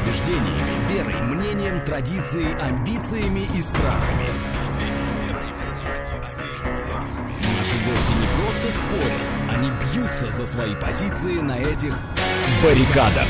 убеждениями, верой, мнением, традицией, амбициями и страхами. Наши гости не просто спорят, они бьются за свои позиции на этих баррикадах.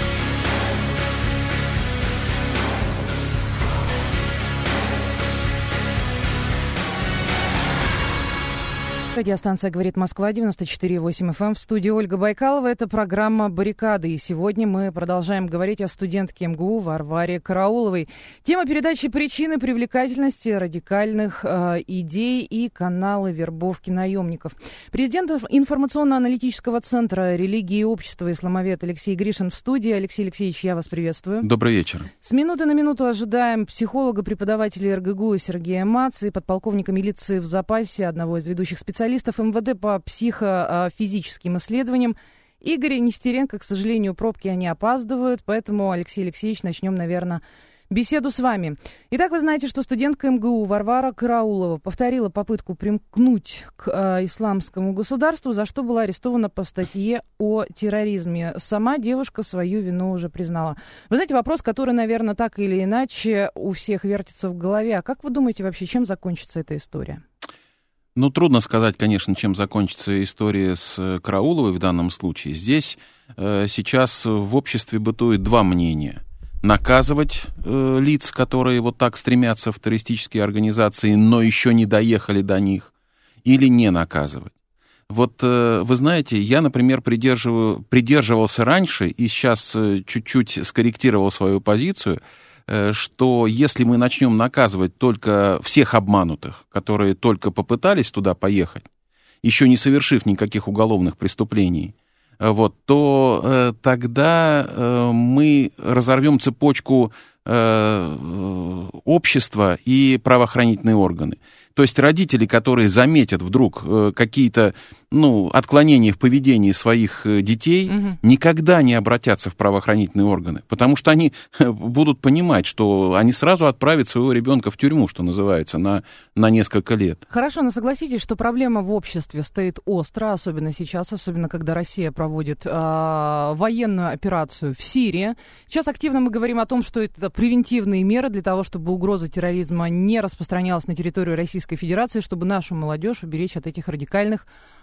Радиостанция «Говорит Москва», 94,8 FM. В студии Ольга Байкалова. Это программа «Баррикады». И сегодня мы продолжаем говорить о студентке МГУ Варваре Карауловой. Тема передачи «Причины привлекательности радикальных идей и каналы вербовки наемников». Президент информационно-аналитического центра «Религии и общества» исламовед Алексей Гришин в студии. Алексей Алексеевич, я вас приветствую. Добрый вечер. С минуты на минуту ожидаем психолога, преподавателя РГГУ Сергея Мац и подполковника милиции в запасе, одного из ведущих специалистов МВД по психофизическим исследованиям. Игорь Нестеренко, к сожалению, пробки они опаздывают, поэтому, Алексей Алексеевич, начнем, наверное, беседу с вами. Итак, вы знаете, что студентка МГУ Варвара Караулова повторила попытку примкнуть к исламскому государству, за что была арестована по статье о терроризме. Сама девушка свою вину уже признала. Вы знаете, вопрос, который, наверное, так или иначе у всех вертится в голове. А как вы думаете вообще, чем закончится эта история? Ну, трудно сказать, конечно, чем закончится история с Карауловой в данном случае. Здесь сейчас в обществе бытует два мнения. Наказывать лиц, которые вот так стремятся в террористические организации, но еще не доехали до них, или не наказывать. Вот вы знаете, я, например, придерживался раньше и сейчас чуть-чуть скорректировал свою позицию, что если мы начнем наказывать только всех обманутых, которые только попытались туда поехать, еще не совершив никаких уголовных преступлений, вот, то тогда мы разорвем цепочку общества и правоохранительные органы. То есть родители, которые заметят вдруг какие-то отклонения в поведении своих детей, никогда не обратятся в правоохранительные органы, потому что они будут понимать, что они сразу отправят своего ребенка в тюрьму, что называется, на несколько лет. Хорошо, но согласитесь, что проблема в обществе стоит остро, особенно сейчас, особенно когда Россия проводит военную операцию в Сирии. Сейчас активно мы говорим о том, что это превентивные меры для того, чтобы угроза терроризма не распространялась на территорию Российской Федерации, чтобы нашу молодежь уберечь от этих радикальных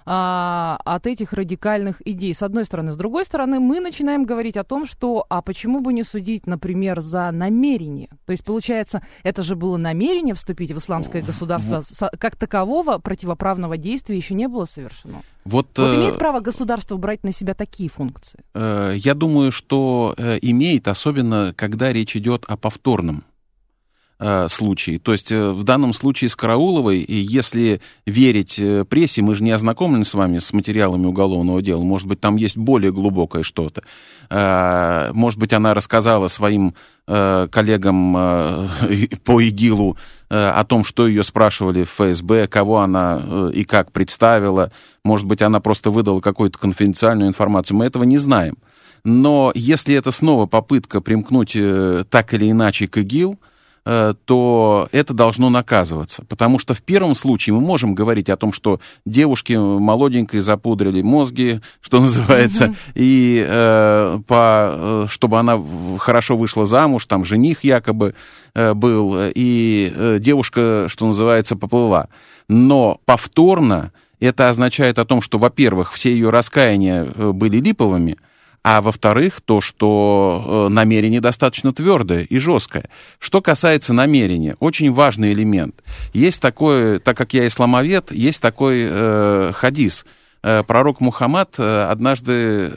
идей, с одной стороны. С другой стороны, мы начинаем говорить о том, что, а почему бы не судить, например, за намерение? То есть, получается, это же было намерение вступить в исламское государство, как такового противоправного действия еще не было совершено. Вот имеет право государство брать на себя такие функции? Я думаю, что имеет, особенно когда речь идет о повторном случае. То есть в данном случае с Карауловой, и если верить прессе, мы же не ознакомлены с вами с материалами уголовного дела, может быть, там есть более глубокое что-то. Может быть, она рассказала своим коллегам по ИГИЛу о том, что ее спрашивали в ФСБ, кого она и как представила. Может быть, она просто выдала какую-то конфиденциальную информацию. Мы этого не знаем. Но если это снова попытка примкнуть так или иначе к ИГИЛ, то это должно наказываться. Потому что в первом случае мы можем говорить о том, что девушки молоденькие запудрили мозги, что называется, и чтобы она хорошо вышла замуж, там жених якобы был, и девушка, что называется, поплыла. Но повторно это означает о том, что, во-первых, все ее раскаяния были липовыми, а во-вторых, то, что намерение достаточно твердое и жесткое. Что касается намерения, очень важный элемент. Есть такой, так как я исламовед, есть такой хадис. Пророк Мухаммад однажды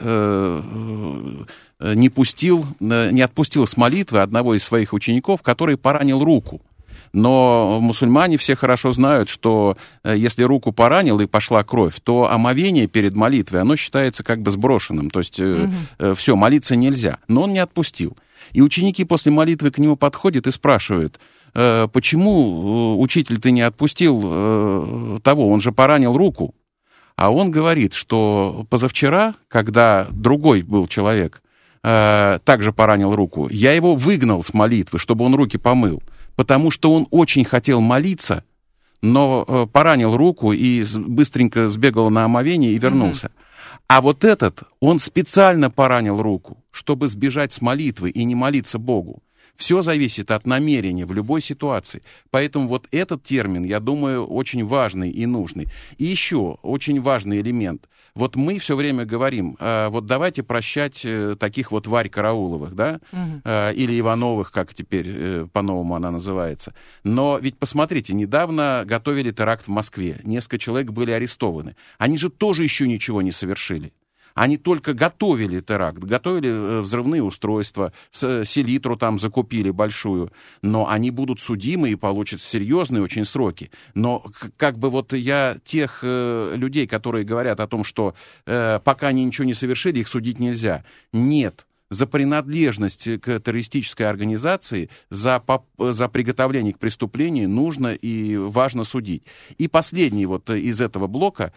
не отпустил с молитвы одного из своих учеников, который поранил руку. Но мусульмане все хорошо знают, что если руку поранил и пошла кровь, то омовение перед молитвой, оно считается как бы сброшенным. То есть все, молиться нельзя. Но он не отпустил. И ученики после молитвы к нему подходят и спрашивают: почему, учитель, ты не отпустил того, он же поранил руку? А он говорит, что позавчера, когда другой был человек, также поранил руку, я его выгнал с молитвы, чтобы он руки помыл. Потому что он очень хотел молиться, но поранил руку и быстренько сбегал на омовение и вернулся. А вот этот, он специально поранил руку, чтобы сбежать с молитвы и не молиться Богу. Все зависит от намерения в любой ситуации. Поэтому вот этот термин, я думаю, очень важный и нужный. И еще очень важный элемент. Вот мы все время говорим, вот давайте прощать таких вот Варь Карауловых, да, или Ивановых, как теперь по-новому она называется. Но ведь посмотрите, недавно готовили теракт в Москве. Несколько человек были арестованы. Они же тоже еще ничего не совершили. Они только готовили теракт, готовили взрывные устройства, селитру там закупили большую, но они будут судимы и получат серьезные очень сроки. Но как бы вот я тех людей, которые говорят о том, что пока они ничего не совершили, их судить нельзя. Нет. За принадлежность к террористической организации, за приготовление к преступлению нужно и важно судить. И последний вот из этого блока,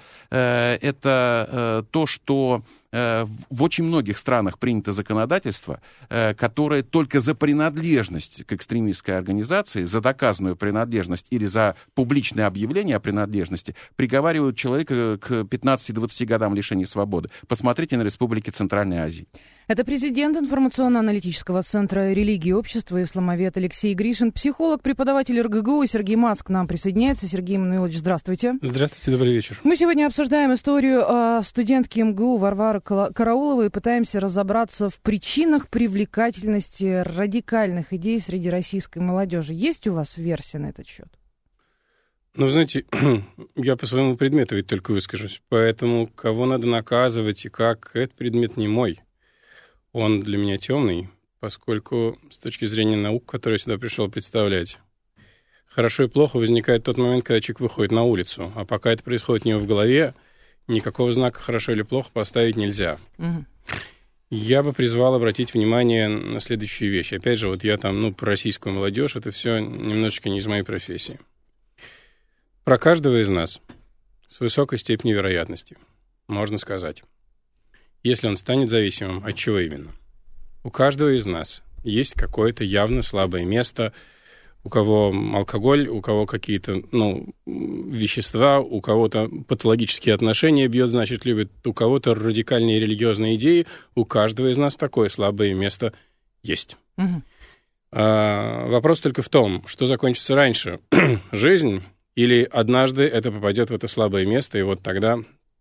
это то, что в очень многих странах принято законодательство, которое только за принадлежность к экстремистской организации, за доказанную принадлежность или за публичное объявление о принадлежности приговаривают человека к 15-20 годам лишения свободы. Посмотрите на республики Центральной Азии. Это президент информационно-аналитического центра религии и общества, исламовед Алексей Гришин, психолог, преподаватель РГГУ Сергей Мац к нам присоединяется. Сергей Мануилович, здравствуйте. Здравствуйте, добрый вечер. Мы сегодня обсуждаем историю студентки МГУ Варвары Карауловой и пытаемся разобраться в причинах привлекательности радикальных идей среди российской молодежи. Есть у вас версия на этот счет? Ну, знаете, я по своему предмету ведь только выскажусь. Поэтому кого надо наказывать и как, этот предмет не мой. Он для меня темный, поскольку с точки зрения наук, которые я сюда пришел представлять, хорошо и плохо возникает тот момент, когда человек выходит на улицу. А пока это происходит у него в голове, никакого знака «хорошо» или «плохо» поставить нельзя. Я бы призвал обратить внимание на следующую вещь. Опять же, вот я там, про российскую молодежь, это все немножечко не из моей профессии. Про каждого из нас с высокой степенью вероятности можно сказать, если он станет зависимым, от чего именно. У каждого из нас есть какое-то явно слабое место, у кого алкоголь, у кого какие-то, вещества, у кого-то патологические отношения бьет, значит, любит, у кого-то радикальные религиозные идеи. У каждого из нас такое слабое место есть. Вопрос только в том, что закончится раньше, жизнь, или однажды это попадет в это слабое место, и вот тогда...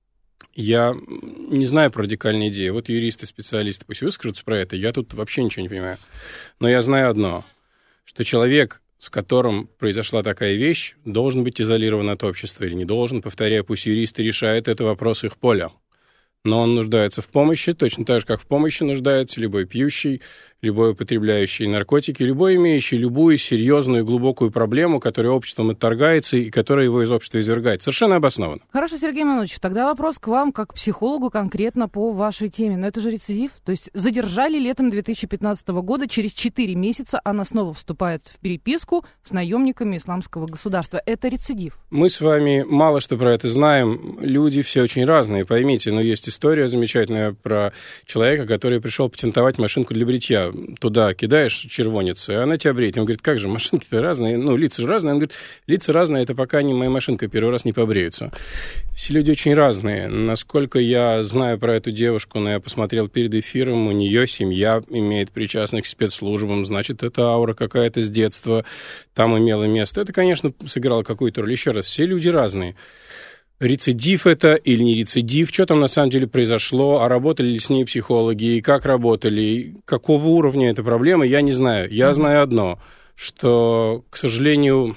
Я не знаю про радикальные идеи. Вот юристы, специалисты пусть выскажутся про это. Я тут вообще ничего не понимаю. Но я знаю одно, что человек, с которым произошла такая вещь, должен быть изолирован от общества или не должен. Повторяю, пусть юристы решают, это вопрос их поля. Но он нуждается в помощи, точно так же, как в помощи нуждается любой пьющий, любой употребляющий наркотики, любой имеющий любую серьезную глубокую проблему, которая обществом отторгается и которая его из общества извергает. Совершенно обоснованно. Хорошо, Сергей Мануилович, тогда вопрос к вам, как к психологу, конкретно по вашей теме. Но это же рецидив. То есть задержали летом 2015 года, через 4 месяца она снова вступает в переписку с наемниками исламского государства. Это рецидив. Мы с вами мало что про это знаем. Люди все очень разные, поймите. Но есть история замечательная про человека, который пришел патентовать машинку для бритья. Туда кидаешь червонецу, и она тебя бреет. Он говорит, как же, машинки-то разные, лица же разные. Он говорит, лица разные, это пока не моя машинка первый раз не побреются. Все люди очень разные. Насколько я знаю про эту девушку, но я посмотрел перед эфиром, у нее семья имеет причастных к спецслужбам, значит, это аура какая-то с детства там имела место. Это, конечно, сыграло какую-то роль. Еще раз, все люди разные. Рецидив это или не рецидив, что там на самом деле произошло, а работали ли с ней психологи, и как работали, и какого уровня эта проблема, я не знаю. Я знаю одно, что, к сожалению,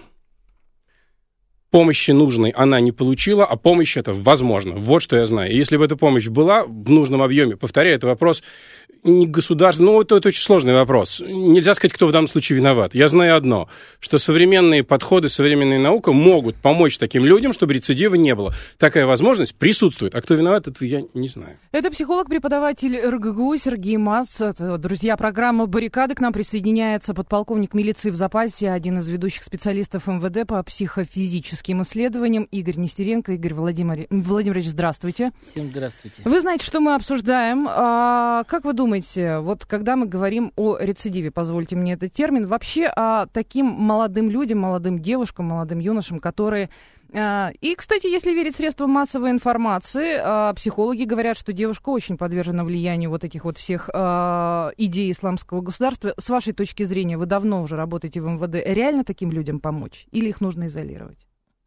помощи нужной она не получила, а помощь это возможно. Вот что я знаю. И если бы эта помощь была в нужном объеме, повторяю, это вопрос не государственный, это очень сложный вопрос. Нельзя сказать, кто в данном случае виноват. Я знаю одно, что современные подходы, современная наука могут помочь таким людям, чтобы рецидива не было. Такая возможность присутствует. А кто виноват, этого я не знаю. Это психолог-преподаватель РГГУ Сергей Мац. Друзья, программа «Баррикады». К нам присоединяется подполковник милиции в запасе, один из ведущих специалистов МВД по психофизическим физическим исследованиям. Игорь Нестеренко. Игорь Владимирович, здравствуйте. Всем здравствуйте. Вы знаете, что мы обсуждаем. Как вы думаете, вот когда мы говорим о рецидиве, позвольте мне этот термин, вообще о таким молодым людям, молодым девушкам, молодым юношам, которые... И, кстати, если верить средствам массовой информации, психологи говорят, что девушка очень подвержена влиянию вот этих вот всех идей исламского государства. С вашей точки зрения, вы давно уже работаете в МВД. Реально таким людям помочь? Или их нужно изолировать?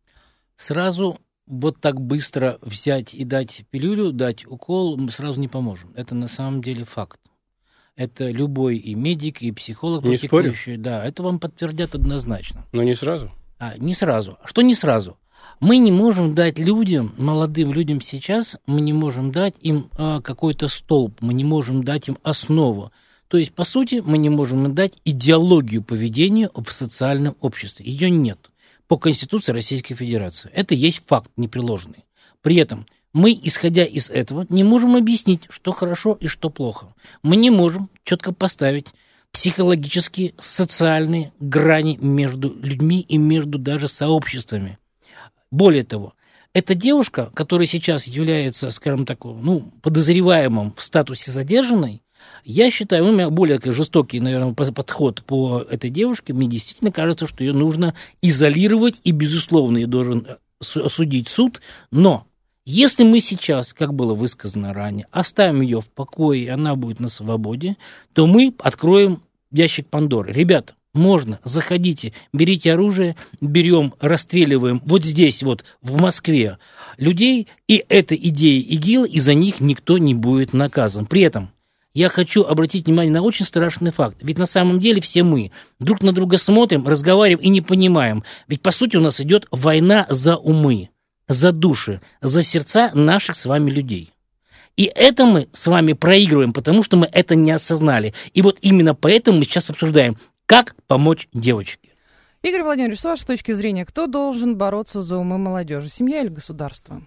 Сразу вот так быстро взять и дать пилюлю, дать укол, мы сразу не поможем. Это на самом деле факт. Это любой и медик, и психолог, не спорю. Да, это вам подтвердят однозначно. Но не сразу. Не сразу. Что не сразу? Мы не можем дать людям, молодым людям сейчас, мы не можем дать им какой-то столб, мы не можем дать им основу. То есть, по сути, мы не можем им дать идеологию поведения в социальном обществе. Ее нет по Конституции Российской Федерации. Это есть факт непреложный. При этом мы, исходя из этого, не можем объяснить, что хорошо и что плохо. Мы не можем четко поставить психологические, социальные грани между людьми и между даже сообществами. Более того, эта девушка, которая сейчас является, скажем так, подозреваемым в статусе задержанной, я считаю, у меня более жестокий, наверное, подход по этой девушке. Мне действительно кажется, что ее нужно изолировать, и, безусловно, ее должен осудить суд. Но если мы сейчас, как было высказано ранее, оставим ее в покое, и она будет на свободе, то мы откроем ящик Пандоры. Ребята, можно, заходите, берите оружие, берем, расстреливаем вот здесь вот, в Москве, людей, и это идея ИГИЛа, и за них никто не будет наказан. При этом я хочу обратить внимание на очень страшный факт. Ведь на самом деле все мы друг на друга смотрим, разговариваем и не понимаем. Ведь по сути у нас идет война за умы, за души, за сердца наших с вами людей. И это мы с вами проигрываем, потому что мы это не осознали. И вот именно поэтому мы сейчас обсуждаем, как помочь девочке. Игорь Владимирович, с вашей точки зрения, кто должен бороться за умы молодежи, семья или государство?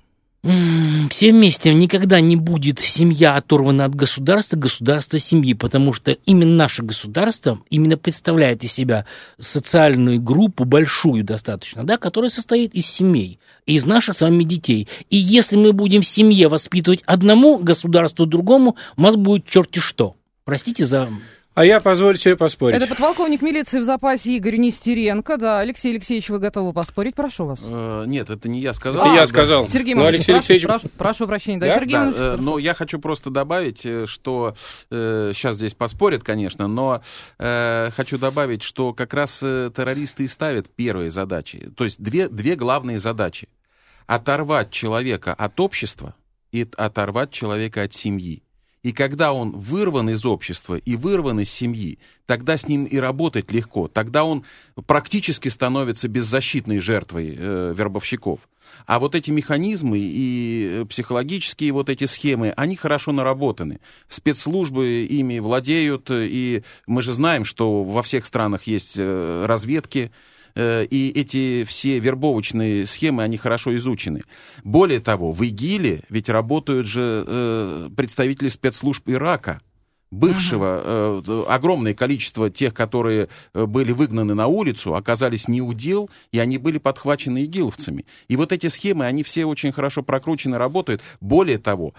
Все вместе. Никогда не будет семья оторвана от государства, государство семьи, потому что именно наше государство именно представляет из себя социальную группу, большую достаточно, да, которая состоит из семей, из наших с вами детей. И если мы будем в семье воспитывать одному, государству другому, у нас будет черти что. Простите за... А я позволю себе поспорить. Это подполковник милиции в запасе Игорь Нестеренко. Да, Алексей Алексеевич, вы готовы поспорить? Прошу вас. Нет, это не я сказал. Это я сказал. Сергей Алексей Алексеевич... прошу прощения. Да, Сергей Иванович, но я хочу просто добавить, что сейчас здесь поспорят, конечно, но хочу добавить, что как раз террористы и ставят первые задачи. То есть две главные задачи. Оторвать человека от общества и оторвать человека от семьи. И когда он вырван из общества и вырван из семьи, тогда с ним и работать легко. Тогда он практически становится беззащитной жертвой вербовщиков. А вот эти механизмы и психологические вот эти схемы, они хорошо наработаны. Спецслужбы ими владеют, и мы же знаем, что во всех странах есть разведки, и эти все вербовочные схемы, они хорошо изучены. Более того, в ИГИЛе ведь работают же представители спецслужб Ирака, бывшего. Огромное количество тех, которые были выгнаны на улицу, оказались не у дел, и они были подхвачены игиловцами. И вот эти схемы, они все очень хорошо прокручены, работают. Более того,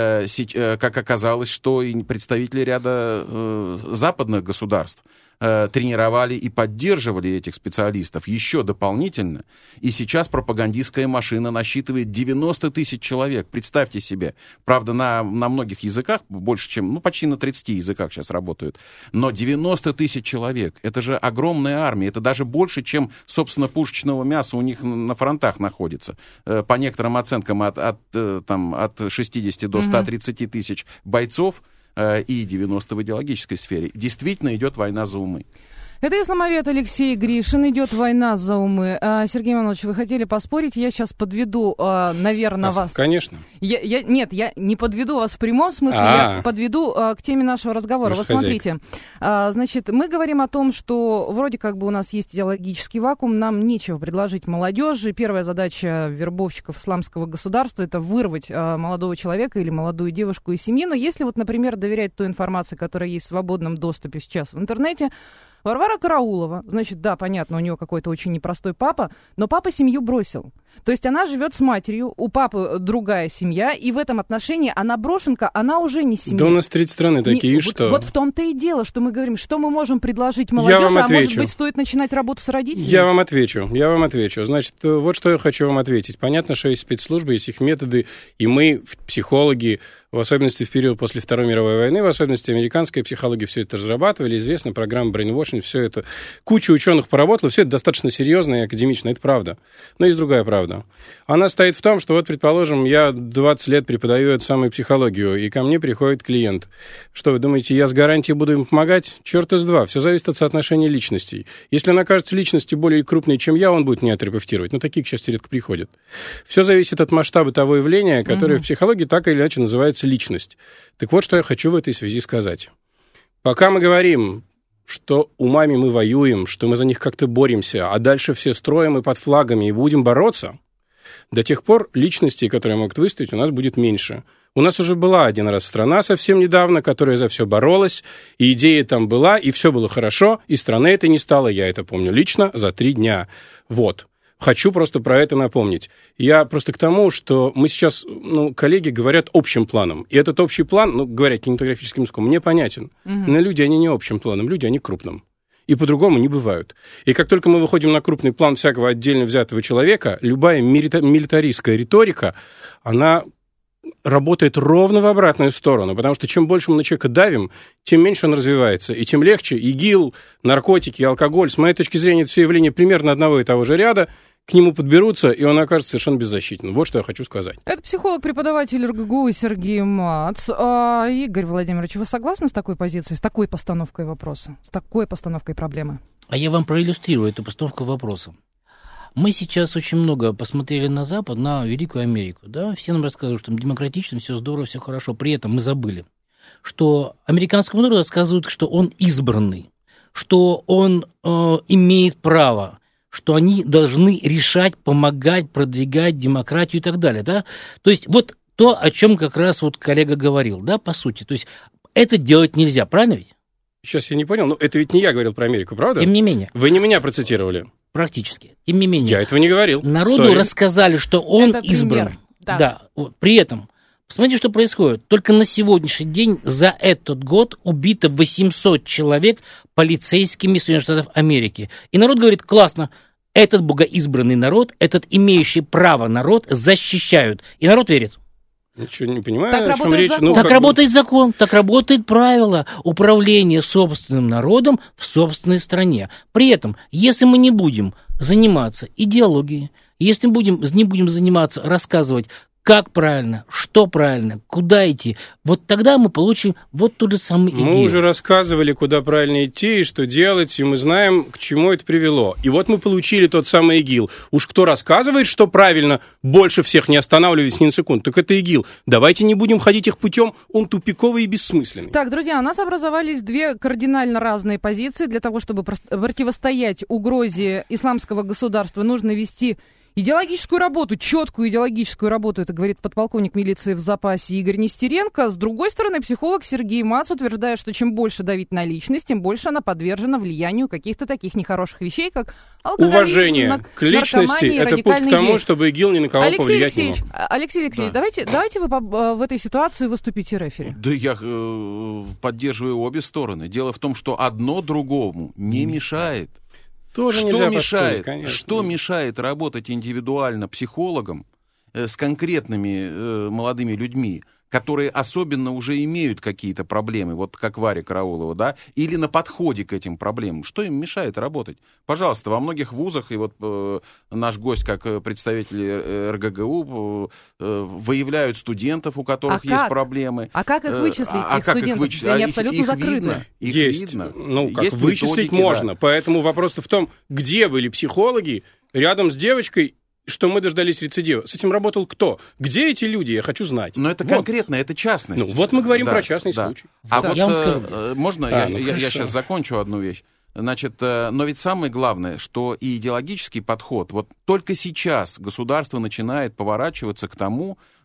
как оказалось, что и представители ряда западных государств тренировали и поддерживали этих специалистов еще дополнительно. И сейчас пропагандистская машина насчитывает 90 тысяч человек. Представьте себе. Правда, на многих языках, больше чем, почти на 30 языках сейчас работают. Но 90 тысяч человек. Это же огромная армия. Это даже больше, чем, собственно, пушечного мяса у них на фронтах находится. По некоторым оценкам от 60 до 130 тысяч бойцов и 90 в идеологической сфере. Действительно идет война за умы. Это исламовед Алексей Гришин. Идет война за умы. Сергей Иванович, вы хотели поспорить? Я сейчас подведу, наверное, вас. Конечно. Нет, я не подведу вас в прямом смысле, я подведу к теме нашего разговора. Вот смотрите, значит, мы говорим о том, что вроде как бы у нас есть идеологический вакуум, нам нечего предложить молодежи. Первая задача вербовщиков исламского государства — это вырвать молодого человека или молодую девушку из семьи. Но если вот, например, доверять той информации, которая есть в свободном доступе сейчас в интернете, Варвара Караулова, значит, да, понятно, у нее какой-то очень непростой папа, но папа семью бросил. То есть она живет с матерью, у папы другая семья, и в этом отношении она брошенка, она уже не семья. Да у нас 30 страны такие, и что? Вот в том-то и дело, что мы говорим, что мы можем предложить молодежи, а может быть, стоит начинать работу с родителями? Я вам отвечу. Значит, вот что я хочу вам ответить. Понятно, что есть спецслужбы, есть их методы, и мы, психологи, в особенности в период после Второй мировой войны, в особенности американская психология, все это разрабатывали, известно, программа brainwashing, все это, куча ученых поработала, все это достаточно серьезно и академично, это правда. Но есть другая правда. Она стоит в том, что вот, предположим, я 20 лет преподаю эту самую психологию, и ко мне приходит клиент. Что, вы думаете, я с гарантией буду им помогать? Черт из два, все зависит от соотношения личностей. Если он окажется личностью более крупной, чем я, он будет меня терапевтировать. Но такие, к счастью, редко приходят. Все зависит от масштаба того явления, которое в психологии так или иначе называется личность. Так вот, что я хочу в этой связи сказать. Пока мы говорим, что умами мы воюем, что мы за них как-то боремся, а дальше все строим и под флагами и будем бороться, до тех пор личностей, которые могут выстоять, у нас будет меньше. У нас уже была один раз страна совсем недавно, которая за все боролась, и идея там была, и все было хорошо, и страны этой не стало, я это помню лично, за 3 дня. Вот. Хочу просто про это напомнить. Я просто к тому, что мы сейчас, коллеги говорят общим планом. И этот общий план, говоря кинематографическим языком, мне понятен. Но люди, они не общим планом, люди, они крупным. И по-другому не бывают. И как только мы выходим на крупный план всякого отдельно взятого человека, любая милитаристская риторика, она работает ровно в обратную сторону, потому что чем больше мы на человека давим, тем меньше он развивается, и тем легче ИГИЛ, наркотики, алкоголь, с моей точки зрения, это все явления примерно одного и того же ряда, к нему подберутся, и он окажется совершенно беззащитным. Вот что я хочу сказать. Это психолог-преподаватель РГГУ Сергей Мац. Игорь Владимирович, вы согласны с такой позицией, с такой постановкой вопроса, с такой постановкой проблемы? А я вам проиллюстрирую эту постановку вопроса. Мы сейчас очень много посмотрели на Запад, на Великую Америку. Да? Все нам рассказывают, что там демократично, все здорово, все хорошо. При этом мы забыли, что американскому народу рассказывают, что он избранный, что он имеет право, что они должны решать, помогать, продвигать демократию и так далее. Да? То есть вот то, о чем как раз вот коллега говорил, да, по сути. То есть это делать нельзя, правильно ведь? Сейчас я не понял, но это ведь не я говорил про Америку, правда? Тем не менее. Вы не меня процитировали. Практически. Тем не менее. Я этого не говорил. Народу рассказали, что он избран. Да. При этом, посмотрите, что происходит. Только на сегодняшний день за этот год убито 800 человек полицейскими Соединенных Штатов Америки. И народ говорит, классно, этот богоизбранный народ, этот имеющий право народ защищают. И народ верит. Ничего не понимаю, так о чем речь. Так работает закон, так работает правило управления собственным народом в собственной стране. При этом, если мы не будем заниматься идеологией, если мы не будем заниматься, рассказывать, как правильно, что правильно, куда идти, вот тогда мы получим вот тот же самый ИГИЛ. Мы уже рассказывали, куда правильно идти и что делать, и мы знаем, к чему это привело. И вот мы получили тот самый ИГИЛ. Уж кто рассказывает, что правильно, больше всех не останавливаясь ни на секунду, так это ИГИЛ. Давайте не будем ходить их путем, он тупиковый и бессмысленный. Так, друзья, у нас образовались 2 кардинально разные позиции. Для того, чтобы противостоять угрозе исламского государства, нужно вести идеологическую работу, четкую идеологическую работу, это говорит подполковник милиции в запасе Игорь Нестеренко. С другой стороны, психолог Сергей Мац утверждает, что чем больше давить на личность, тем больше она подвержена влиянию каких-то таких нехороших вещей, как алкоголизм, уважение к личности – это путь к тому, чтобы ИГИЛ ни на кого повлиять не мог. Алексей Алексеевич, давайте вы в этой ситуации выступите рефери. Да я поддерживаю обе стороны. Дело в том, что одно другому не мешает. Тоже Что мешает работать индивидуально психологам с конкретными молодыми людьми, которые особенно уже имеют какие-то проблемы, вот как Варя Караулова, да, или на подходе к этим проблемам? Что им мешает работать? Пожалуйста, во многих вузах, и вот наш гость, как представитель РГГУ, выявляют студентов, у которых есть проблемы. А как их вычислить, этих студентов, если они абсолютно закрыты? Есть. Вычислить можно. Поэтому вопрос-то в том, где были психологи рядом с девочкой, что мы дождались рецидива. С этим работал кто? Где эти люди? Я хочу знать. Но это конкретно, это частность. Вот мы говорим про частный случай. А вот я вам скажу. Можно я сейчас закончу одну вещь? Значит, но ведь самое главное, что и идеологический подход, вот только сейчас государство начинает поворачиваться к тому,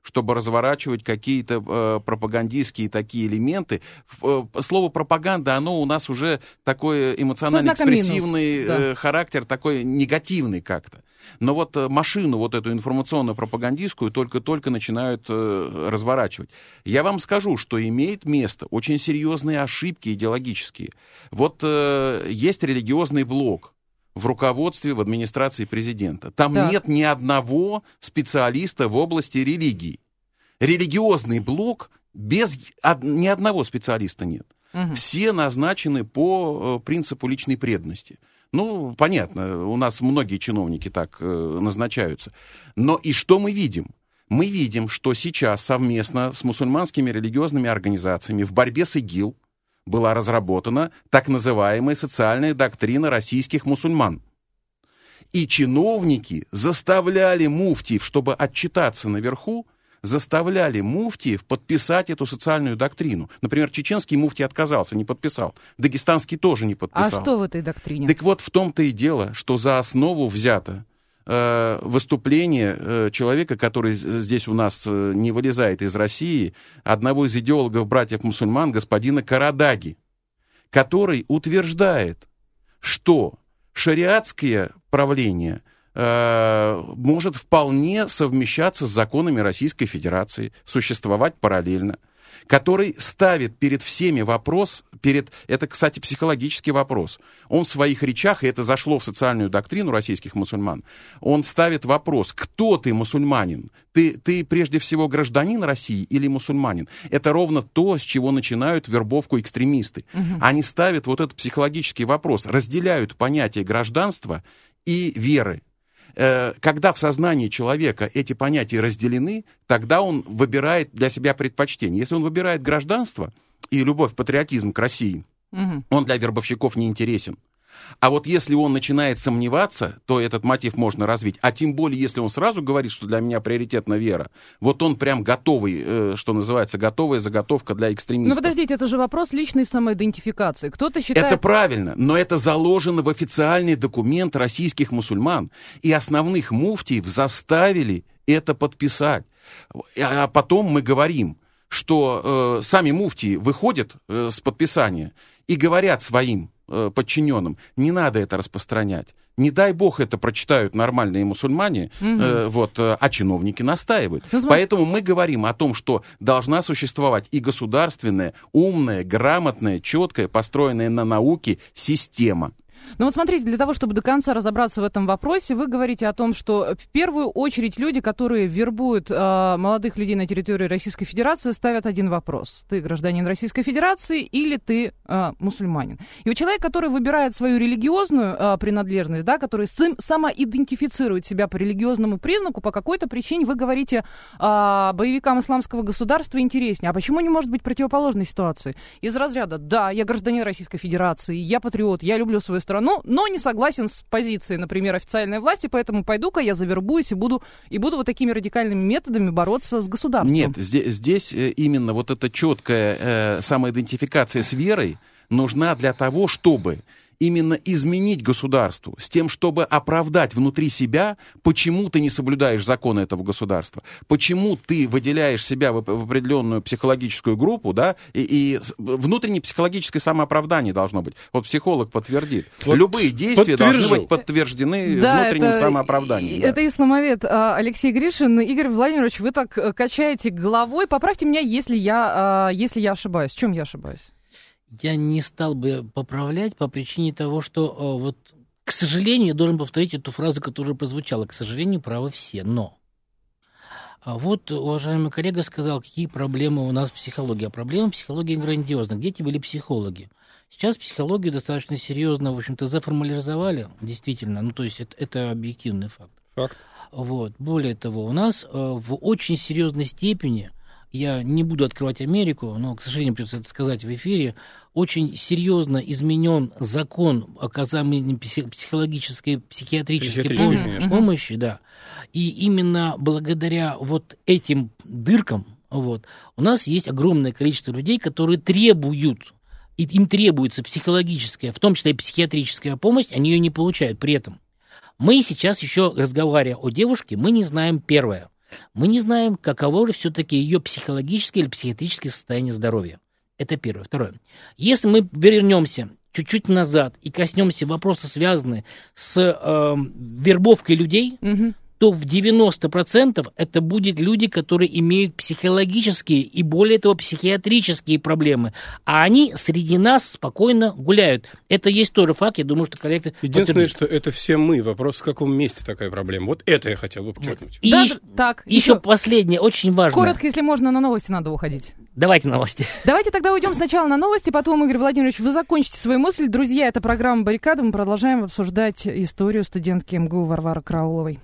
чтобы разворачивать какие-то пропагандистские такие элементы. Слово пропаганда, оно у нас уже такой эмоционально-экспрессивный характер, такой негативный как-то. Но вот машину вот эту информационно-пропагандистскую только-только начинают разворачивать. Я вам скажу, что имеет место очень серьезные ошибки идеологические. Вот есть религиозный блок в руководстве, в администрации президента. Там нет ни одного специалиста в области религии. Религиозный блок без ни одного специалиста нет. Все назначены по принципу личной преданности. Ну, понятно, у нас многие чиновники так назначаются. Но и что мы видим? Мы видим, что сейчас совместно с мусульманскими религиозными организациями в борьбе с ИГИЛ была разработана так называемая социальная доктрина российских мусульман. И чиновники заставляли муфтиев, чтобы отчитаться наверху, заставляли муфтиев подписать эту социальную доктрину. Например, чеченский муфтий отказался, не подписал. Дагестанский тоже не подписал. А что в этой доктрине? Так вот, в том-то и дело, что за основу взято выступление человека, который здесь у нас не вылезает из России, одного из идеологов братьев-мусульман, господина Карадаги, который утверждает, что шариатское правление может вполне совмещаться с законами Российской Федерации, существовать параллельно, который ставит перед всеми вопрос, это, кстати, психологический вопрос. Он в своих речах, и это зашло в социальную доктрину российских мусульман, он ставит вопрос, кто ты, мусульманин? Ты прежде всего гражданин России или мусульманин? Это ровно то, с чего начинают вербовку экстремисты. Они ставят вот этот психологический вопрос, разделяют понятие гражданства и веры. Когда в сознании человека эти понятия разделены, тогда он выбирает для себя предпочтение. Если он выбирает гражданство и любовь, патриотизм к России, он для вербовщиков не интересен. А вот если он начинает сомневаться, то этот мотив можно развить. А тем более, если он сразу говорит, что для меня приоритетна вера, вот он прям готовый, что называется, готовая заготовка для экстремистов. Ну подождите, это же вопрос личной самоидентификации. Кто-то считает... Это правильно, но это заложено в официальный документ российских мусульман. И основных муфтиев заставили это подписать. А потом мы говорим, что сами муфтии выходят с подписания и говорят своим подчиненным, не надо это распространять. Не дай бог это прочитают нормальные мусульмане, а чиновники настаивают. Поэтому мы говорим о том, что должна существовать и государственная, умная, грамотная, четкая, построенная на науке система. Ну вот смотрите, для того, чтобы до конца разобраться в этом вопросе, вы говорите о том, что в первую очередь люди, которые вербуют молодых людей на территории Российской Федерации, ставят один вопрос. Ты гражданин Российской Федерации или ты мусульманин? И у человека, который выбирает свою религиозную принадлежность, да, который самоидентифицирует себя по религиозному признаку, по какой-то причине вы говорите боевикам исламского государства интереснее. А почему не может быть противоположной ситуации? Из разряда, да, я гражданин Российской Федерации, я патриот, я люблю свою страну, но не согласен с позицией, например, официальной власти, поэтому пойду-ка я завербуюсь и буду вот такими радикальными методами бороться с государством. Нет, здесь именно вот эта четкая самоидентификация с верой нужна для того, чтобы именно изменить государству, с тем, чтобы оправдать внутри себя, почему ты не соблюдаешь законы этого государства, почему ты выделяешь себя в определенную психологическую группу, да, и внутреннее психологическое самооправдание должно быть. Вот психолог подтвердит. Вот любые действия должны быть подтверждены внутренним самооправданием. Это исламовед Алексей Гришин. Игорь Владимирович, вы так качаете головой. Поправьте меня, если я ошибаюсь. В чем я ошибаюсь? Я не стал бы поправлять по причине того, что, вот, к сожалению, я должен повторить эту фразу, которая прозвучала. К сожалению, правы все, но... Вот уважаемый коллега сказал, какие проблемы у нас в психологии. А проблемы психологии грандиозны. Где те были психологи? Сейчас психологию достаточно серьезно, в общем-то, заформализовали, действительно. Ну, то есть это объективный факт. Факт. Вот. Более того, у нас в очень серьезной степени... Я не буду открывать Америку, но, к сожалению, придется это сказать в эфире, очень серьезно изменен закон оказания психологической, психиатрической помощи, да. И именно благодаря вот этим дыркам вот, у нас есть огромное количество людей, которые требуют, и им требуется психологическая, в том числе и психиатрическая помощь, они ее не получают. При этом мы сейчас еще, разговаривая о девушке, мы не знаем первое. Мы не знаем, каково все-таки ее психологическое или психиатрическое состояние здоровья. Это первое. Второе. Если мы вернемся чуть-чуть назад и коснемся вопросов, связанных с вербовкой людей, то в 90% это будут люди, которые имеют психологические и, более того, психиатрические проблемы. А они среди нас спокойно гуляют. Это есть тоже факт, я думаю, что коллега единственное, что это все мы. Вопрос, в каком месте такая проблема. Вот это я хотел бы подчеркнуть. И еще последнее, очень важно. Коротко, если можно, на новости надо уходить. Давайте новости. Давайте тогда уйдем сначала на новости, потом, Игорь Владимирович, вы закончите свою мысль. Друзья, это программа «Баррикады». Мы продолжаем обсуждать историю студентки МГУ Варвары Карауловой.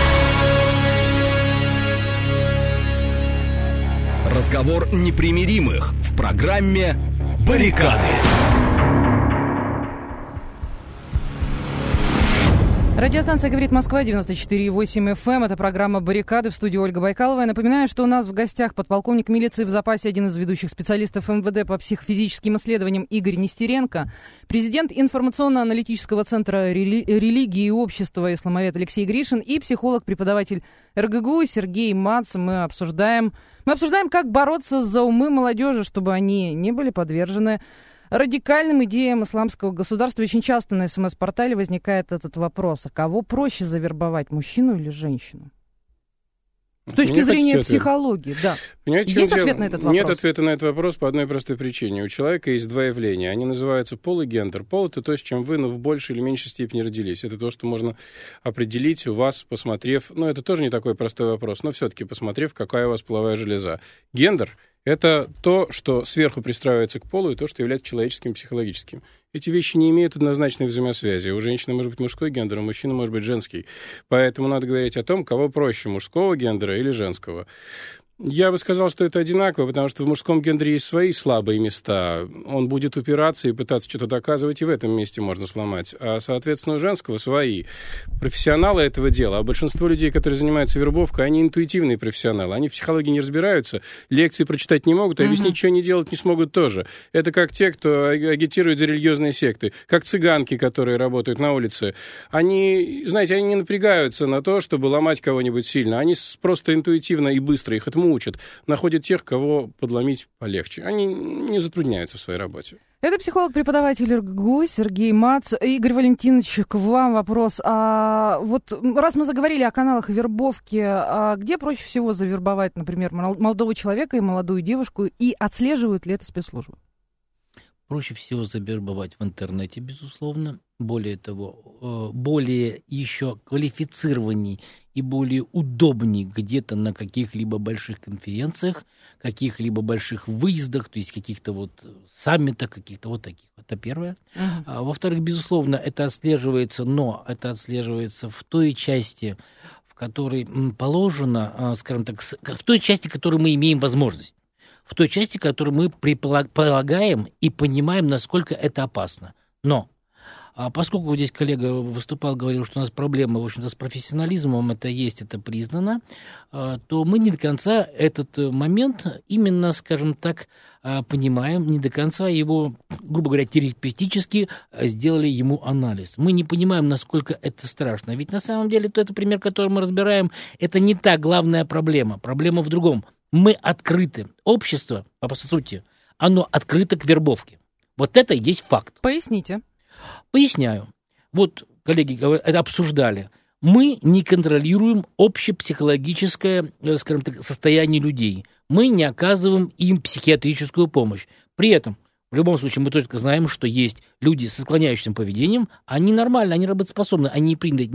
Разговор непримиримых в программе «Баррикады». Радиостанция «Говорит Москва», 94,8 FM. Это программа «Баррикады», в студии Ольга Байкалова. Я напоминаю, что у нас в гостях подполковник милиции в запасе, один из ведущих специалистов МВД по психофизическим исследованиям Игорь Нестеренко, президент информационно-аналитического центра религии и общества исламовед Алексей Гришин и психолог-преподаватель РГГУ Сергей Мац. Мы обсуждаем, как бороться за умы молодежи, чтобы они не были подвержены радикальным идеям исламского государства. Очень часто на СМС-портале возникает этот вопрос. А кого проще завербовать, мужчину или женщину? С точки зрения психологии, да. Понимаете, есть ответ на этот вопрос? Нет ответа на этот вопрос по одной простой причине. У человека есть два явления. Они называются пол и гендер. Пол — это то, с чем вы, в большей или меньшей степени родились. Это то, что можно определить у вас, посмотрев... это тоже не такой простой вопрос, но все-таки посмотрев, какая у вас половая железа. Гендер — это то, что сверху пристраивается к полу, и то, что является человеческим и психологическим. Эти вещи не имеют однозначной взаимосвязи. У женщины может быть мужской гендер, у мужчины может быть женский. Поэтому надо говорить о том, кого проще, мужского гендера или женского. Я бы сказал, что это одинаково, потому что в мужском гендере есть свои слабые места. Он будет упираться и пытаться что-то доказывать, и в этом месте можно сломать. А, соответственно, у женского свои. Профессионалы этого дела. А большинство людей, которые занимаются вербовкой, они интуитивные профессионалы. Они в психологии не разбираются, лекции прочитать не могут, а объяснить, что они делать, не смогут тоже. Это как те, кто агитирует за религиозные секты, как цыганки, которые работают на улице. Они, знаете, не напрягаются на то, чтобы ломать кого-нибудь сильно. Они просто интуитивно и быстро их этому учат, находят тех, кого подломить полегче. Они не затрудняются в своей работе. Это психолог-преподаватель РГГУ Сергей Мац. Игорь Валентинович, к вам вопрос. Вот раз мы заговорили о каналах вербовки, где проще всего завербовать, например, молодого человека и молодую девушку, и отслеживают ли это спецслужбы? Проще всего завербовать в интернете, безусловно. Более того, более еще квалифицированней и более удобней где-то на каких-либо больших конференциях, каких-либо больших выездах, то есть каких-то саммитах, каких-то таких. Это первое. Во-вторых, безусловно, это отслеживается, но это отслеживается в той части, в которой положено, скажем так, в той части, в которой мы имеем возможность. В той части, в которой мы предполагаем и понимаем, насколько это опасно. Но поскольку здесь коллега выступал, говорил, что у нас проблема, в общем-то, с профессионализмом, это есть, это признано, то мы не до конца этот момент именно, скажем так, понимаем, не до конца его, грубо говоря, терапевтически сделали ему анализ. Мы не понимаем, насколько это страшно. Ведь на самом деле, то это пример, который мы разбираем, это не та главная проблема. Проблема в другом. Мы открыты. Общество, по сути, оно открыто к вербовке. Вот это и есть факт. Поясните. Поясняю. Вот коллеги это обсуждали. Мы не контролируем общепсихологическое, скажем так, состояние людей. Мы не оказываем им психиатрическую помощь. При этом, в любом случае, мы только знаем, что есть люди с отклоняющимся поведением, они нормальны, они работоспособны, они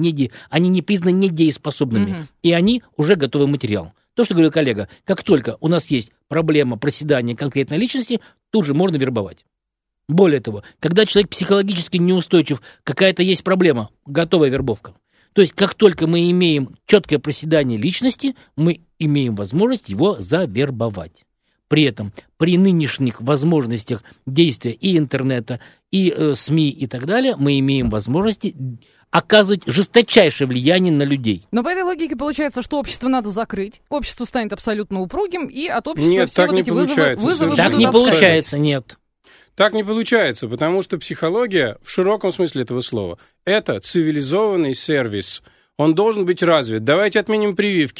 не признаны недееспособными, и они уже готовый материал. То, что говорил коллега, как только у нас есть проблема проседания конкретной личности, тут же можно вербовать. Более того, когда человек психологически неустойчив, какая-то есть проблема, готовая вербовка. То есть, как только мы имеем четкое проседание личности, мы имеем возможность его завербовать. При этом, при нынешних возможностях действия и интернета, и СМИ и так далее, мы имеем возможности оказывать жесточайшее влияние на людей. Но по этой логике получается, что общество надо закрыть, общество станет абсолютно упругим, и от общества все вот эти вызовы так не получается, нет. Так не получается, потому что психология, в широком смысле этого слова, это цивилизованный сервис. Он должен быть развит. Давайте отменим прививки.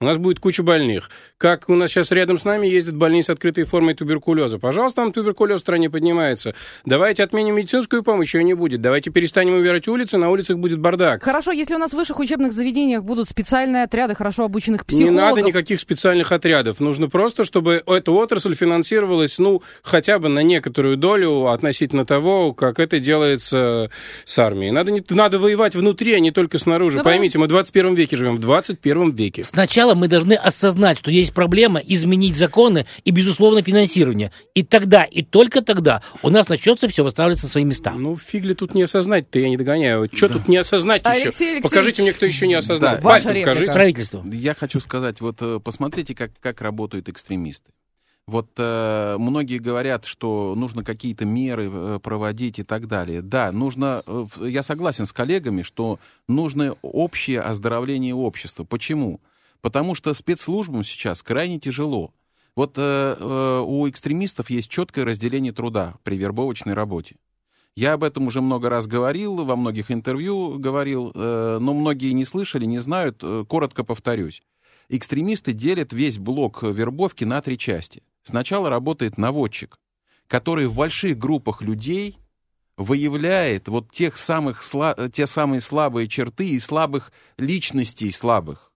у нас будет куча больных. Как у нас сейчас рядом с нами ездят больные с открытой формой туберкулеза. Пожалуйста, там туберкулез в стране поднимается. Давайте отменим медицинскую помощь, ее не будет. Давайте перестанем убирать улицы, на улицах будет бардак. Хорошо, если у нас в высших учебных заведениях будут специальные отряды хорошо обученных психологов... Не надо никаких специальных отрядов. Нужно просто, чтобы эта отрасль финансировалась, хотя бы на некоторую долю относительно того, как это делается с армией. Надо воевать внутри, а не только снаружи. Поймите, мы в 21 веке живем, в 21 веке. Сначала мы должны осознать, что есть проблема, изменить законы и, безусловно, финансирование. И тогда, и только тогда у нас начнется все восстанавливаться на свои места. Фиг ли тут не осознать-то, я не догоняю. Что тут не осознать еще? Покажите мне, кто еще не осознал. Да. Пальцем покажите. Правительство. Я хочу сказать, посмотрите, как работают экстремисты. Многие говорят, что нужно какие-то меры проводить и так далее. Да, я согласен с коллегами, что нужно общее оздоровление общества. Почему? Потому что спецслужбам сейчас крайне тяжело. У экстремистов есть четкое разделение труда при вербовочной работе. Я об этом уже много раз говорил, во многих интервью говорил, но многие не слышали, не знают. Коротко повторюсь. Экстремисты делят весь блок вербовки на 3 части. Сначала работает наводчик, который в больших группах людей выявляет те самые слабые черты и слабых личностей слабых,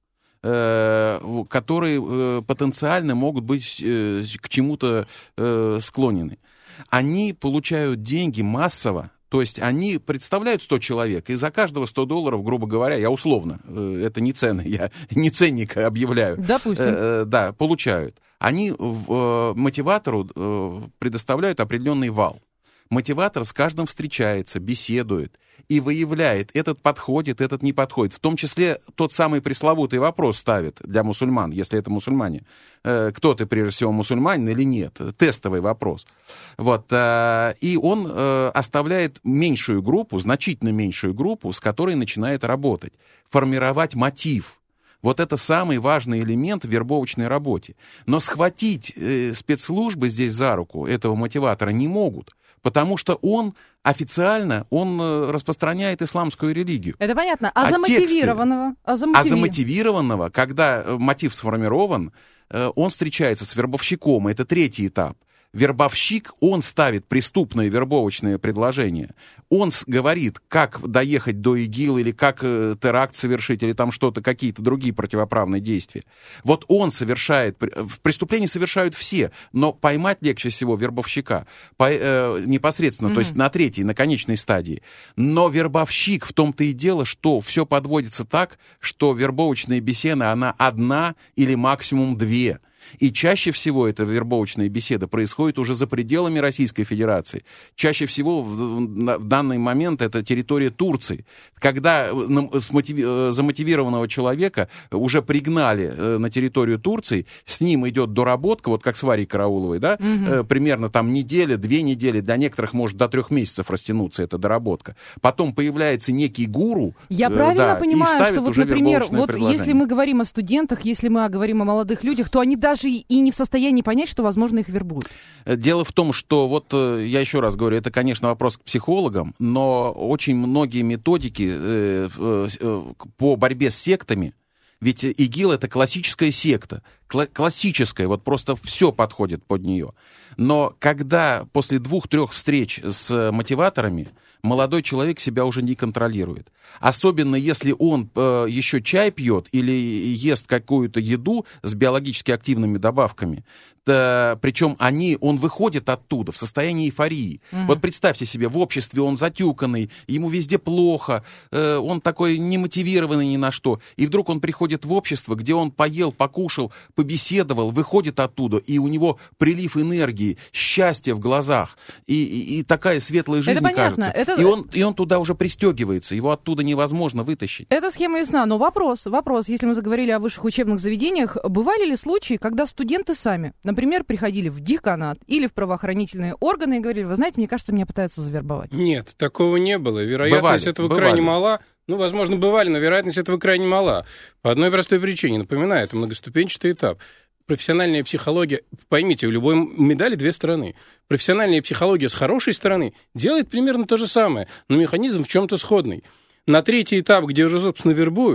которые потенциально могут быть к чему-то склонены. Они получают деньги массово. То есть они представляют 100 человек, и за каждого $100, грубо говоря, я условно, это не цены, я не ценник объявляю. Допустим. Да, получают. Они мотиватору предоставляют определенный вал. Мотиватор с каждым встречается, беседует и выявляет, этот подходит, этот не подходит. В том числе тот самый пресловутый вопрос ставит для мусульман, если это мусульмане. Кто ты, прежде всего, мусульманин или нет? Тестовый вопрос. И он оставляет меньшую группу, значительно меньшую группу, с которой начинает работать. Формировать мотив. Это самый важный элемент в вербовочной работе. Но схватить спецслужбы здесь за руку этого мотиватора не могут. Потому что он официально распространяет исламскую религию. Это понятно. А замотивированного? Замотивированного, когда мотив сформирован, он встречается с вербовщиком. Это 3-й этап. Вербовщик, он ставит преступное вербовочное предложение. Он говорит, как доехать до ИГИЛ, или как теракт совершить, или там что-то, какие-то другие противоправные действия. Он совершает, преступления совершают все, но поймать легче всего вербовщика непосредственно, то есть на 3-й, на конечной стадии. Но вербовщик, в том-то и дело, что все подводится так, что вербовочная беседа, она 1 или максимум 2. И чаще всего эта вербовочная беседа происходит уже за пределами Российской Федерации. Чаще всего в данный момент это территория Турции. Когда замотивированного человека уже пригнали на территорию Турции, с ним идет доработка, как с Варей Карауловой, да, примерно там неделя, 2 недели, для некоторых может до 3 месяцев растянуться эта доработка. Потом появляется некий гуру. Я правильно понимаю, что например, если мы говорим о студентах, если мы говорим о молодых людях, то они даже и не в состоянии понять, что, возможно, их вербуют. Дело в том, что, я еще раз говорю, это, конечно, вопрос к психологам, но очень многие методики по борьбе с сектами, ведь ИГИЛ — это классическая секта, классическая, просто все подходит под нее. Но когда после 2-3 встреч с мотиваторами молодой человек себя уже не контролирует. Особенно если он еще чай пьет или ест какую-то еду с биологически активными добавками. Причем он выходит оттуда в состоянии эйфории. Представьте себе, в обществе он затюканный, ему везде плохо, он такой немотивированный ни на что. И вдруг он приходит в общество, где он поел, покушал, побеседовал, выходит оттуда, и у него прилив энергии, счастья в глазах, и такая светлая жизнь, кажется. И он туда уже пристегивается, его оттуда невозможно вытащить. Эта схема ясна, но вопрос, если мы заговорили о высших учебных заведениях, бывали ли случаи, когда студенты сами, например, приходили в деканат или в правоохранительные органы и говорили: вы знаете, мне кажется, меня пытаются завербовать? Нет, такого не было. Вероятность этого крайне мала. Возможно, бывали, но вероятность этого крайне мала. По одной простой причине. Напоминаю, это многоступенчатый этап. Профессиональная психология, поймите, у любой медали 2 стороны. Профессиональная психология с хорошей стороны делает примерно то же самое, но механизм в чем-то сходный. На 3-й этап, где уже, собственно, вербуют,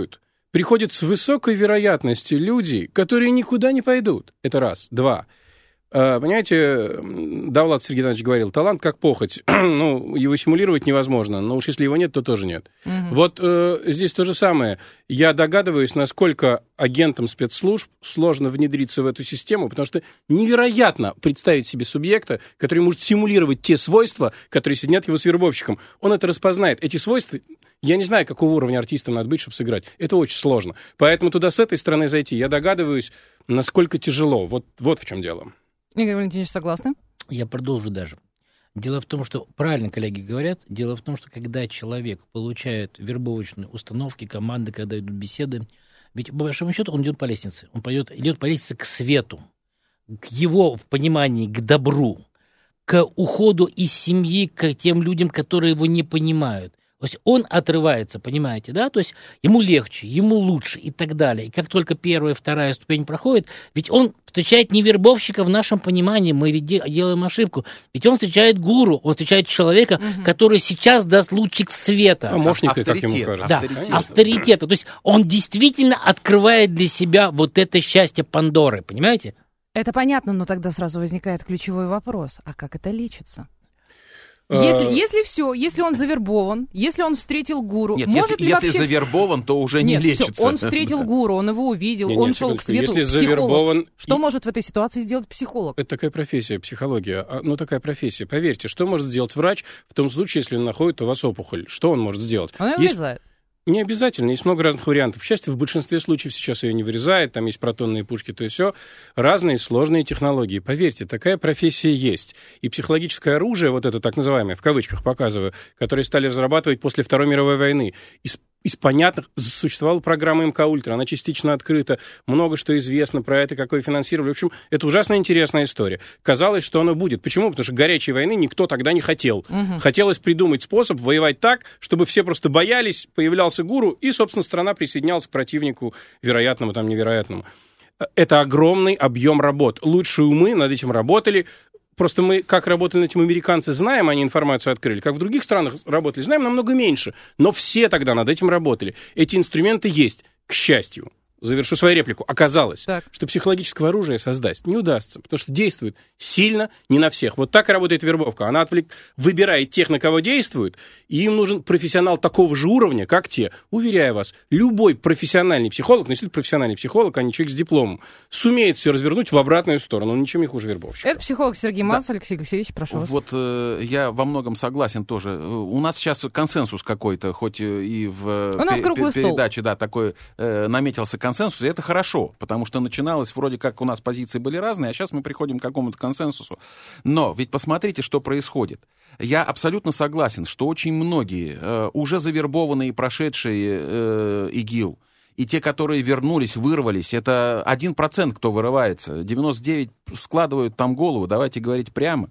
приходят с высокой вероятностью люди, которые никуда не пойдут. Это раз. Два. Понимаете, Давлат Сергей Иванович говорил, талант как похоть. Ну, его симулировать невозможно, но уж если его нет, то тоже нет. Вот здесь то же самое. Я догадываюсь, насколько агентам спецслужб сложно внедриться в эту систему, потому что невероятно представить себе субъекта, который может симулировать те свойства, которые соединят его с вербовщиком. Он это распознает. Эти свойства, я не знаю, какого уровня артиста надо быть, чтобы сыграть. Это очень сложно. Поэтому туда с этой стороны зайти, я догадываюсь, насколько тяжело. Вот в чем дело. Игорь Валентинович, согласны? Я продолжу даже. Дело в том, что, правильно коллеги говорят, дело в том, что когда человек получает вербовочные установки, команды, когда идут беседы, ведь, по большому счету, он идет по лестнице. Он идет по лестнице к свету, к его, в понимании, к добру, к уходу из семьи, к тем людям, которые его не понимают. То есть он отрывается, понимаете, да? То есть ему легче, ему лучше и так далее. И как только первая, вторая ступень проходит, ведь он встречает не вербовщика в нашем понимании, мы ведь делаем ошибку. Ведь он встречает гуру, он встречает человека, который сейчас даст лучик света. Помощника, как ему кажется. Да, авторитета. То есть он действительно открывает для себя вот это счастье Пандоры, понимаете? Это понятно, но тогда сразу возникает ключевой вопрос. А как это лечится? Если он завербован, если он встретил гуру, нет, может если завербован, то уже не лечится. Все, он встретил гуру, он его увидел, он шел к свету, если завербован... Что может в этой ситуации сделать психолог? Это такая профессия, психология. Ну, такая профессия. Поверьте, что может сделать врач в том случае, если он находит у вас опухоль? Что он может сделать? Он ее вырезает. Не обязательно, есть много разных вариантов. К счастью, в большинстве случаев сейчас ее не вырезают, там есть протонные пушки, то есть все. Разные сложные технологии. Поверьте, такая профессия есть. И психологическое оружие, вот это так называемое, в кавычках показываю, которое стали разрабатывать после Второй мировой войны, из понятных существовала программа МК Ультра, она частично открыта, много что известно про это, какое финансировали. В общем, это ужасно интересная история. Казалось, что оно будет. Почему? Потому что горячей войны никто тогда не хотел. Хотелось придумать способ воевать так, чтобы все просто боялись, появлялся гуру, и, собственно, страна присоединялась к противнику вероятному, там, невероятному. Это огромный объем работ. Лучшие умы над этим работали. Просто мы, как работали над этим американцы, знаем, они информацию открыли. Как в других странах работали, знаем намного меньше. Но все тогда над этим работали. Эти инструменты есть, к счастью. Завершу свою реплику. Оказалось, что психологического оружия создать не удастся, потому что действует сильно не на всех. Вот так и работает вербовка. Она выбирает тех, на кого действует, и им нужен профессионал такого же уровня, как те. Уверяю вас, любой профессиональный психолог, ну, если это профессиональный психолог, а не человек с дипломом, сумеет все развернуть в обратную сторону. Он ничем не хуже вербовщика. Это психолог Сергей Мац. Алексей Алексеевич, прошу вас. Вот я во многом согласен тоже. У нас сейчас консенсус какой-то, хоть и в передаче такой наметился консенсус, и это хорошо, потому что начиналось вроде как у нас позиции были разные, а сейчас мы приходим к какому-то консенсусу. Но ведь посмотрите, что происходит. Я абсолютно согласен, что очень многие уже завербованные и прошедшие ИГИЛ, и те, которые вернулись, вырвались, это 1%, кто вырывается. 99% складывают там голову, давайте говорить прямо.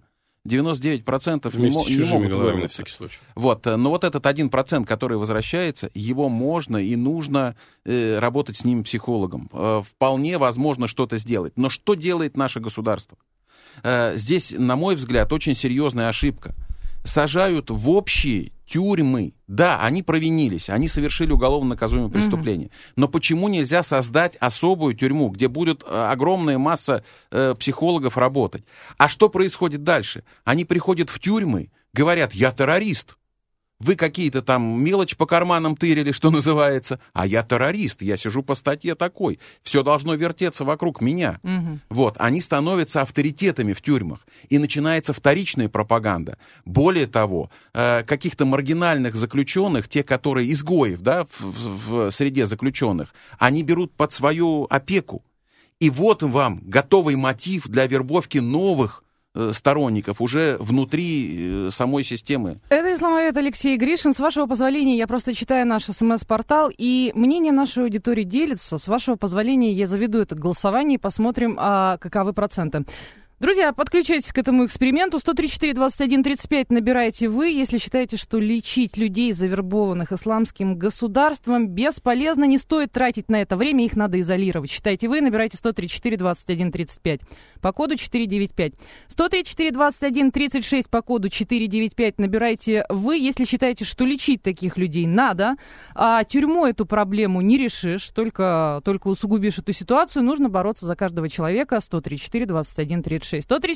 99% не могут вырваться. На всякий случай. Вот, но вот этот 1%, который возвращается, его можно и нужно работать с ним психологом. Вполне возможно что-то сделать. Но что делает наше государство? Здесь, на мой взгляд, очень серьезная ошибка. Сажают в общие тюрьмы. Да, они провинились, они совершили уголовно наказуемое преступление. Но почему нельзя создать особую тюрьму, где будет огромная масса психологов работать? А что происходит дальше? Они приходят в тюрьмы, говорят: я террорист. Вы какие-то там мелочь по карманам тырили, что называется, а я террорист, я сижу по статье такой. Все должно вертеться вокруг меня. Вот, они становятся авторитетами в тюрьмах, и начинается вторичная пропаганда. Более того, каких-то маргинальных заключенных, те, которые изгоев, да, в среде заключенных, они берут под свою опеку. И вот вам готовый мотив для вербовки новых сторонников уже внутри самой системы. Это исламовед Алексей Гришин. С вашего позволения, я просто читаю наш СМС-портал, и мнение нашей аудитории делится. С вашего позволения, я заведу это голосование и посмотрим, каковы проценты. Друзья, подключайтесь к этому эксперименту. 134-21-35 набираете вы, если считаете, что лечить людей, завербованных исламским государством, бесполезно, не стоит тратить на это время, их надо изолировать. Считайте вы, набирайте 134-21-35 по коду 495. 134-21-36 по коду 495 набирайте вы, если считаете, что лечить таких людей надо, а тюрьмой эту проблему не решишь, только усугубишь эту ситуацию, нужно бороться за каждого человека. 134-21-36.